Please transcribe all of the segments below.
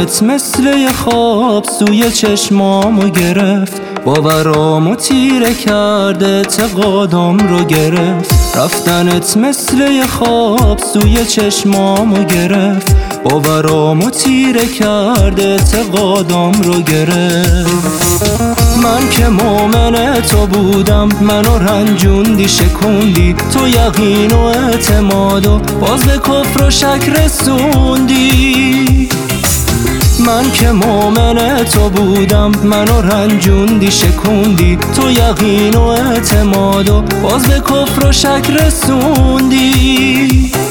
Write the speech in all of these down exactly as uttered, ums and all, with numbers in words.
رفتنت مثل یه خواب سوی چشمامو گرفت، باورامو تیره کرده اعتقادام رو گرفت. رفتنت مثل یه خواب سوی چشمامو گرفت، باورامو تیره کرده اعتقادام رو گرفت. من که مومن تو بودم، منو رنجوندی شکوندی، تو یقین و اعتماد و باز به کفر و شک رسوندی. من که مومن تو بودم، منو رنجوندی شکوندی، تو یقین و اعتماد و باز به کفر و شک رسوندی.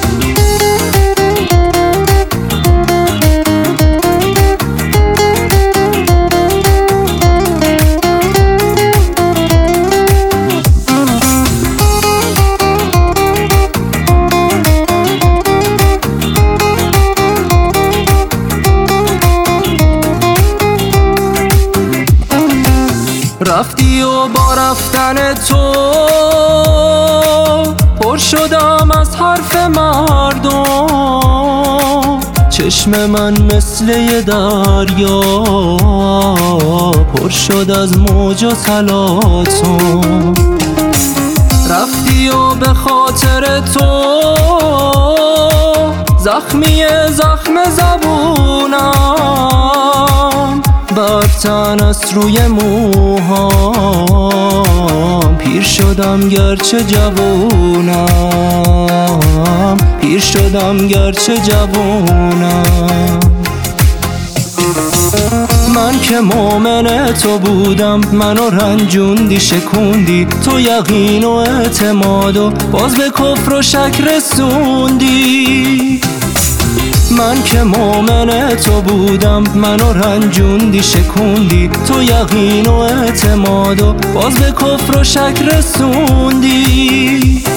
رفتی و با رفتن تو پر شدم از حرف مردم. چشم من مثل یه دریا پر شد از موج و تلاطم. رفتی و به خاطر تو زخمی زخم زبونم برتن است روی موهام. پیر شدم گرچه جوونم، پیر شدم گرچه جوونم. من که مومن تو بودم، منو رنجوندی شکوندی، تو یقین و اعتماد و باز به کفر و شک رسوندی. من که مومن تو بودم، منو رنجوندی شکوندی، تو یقین و اعتماد و باز به کفر و شک رسوندی.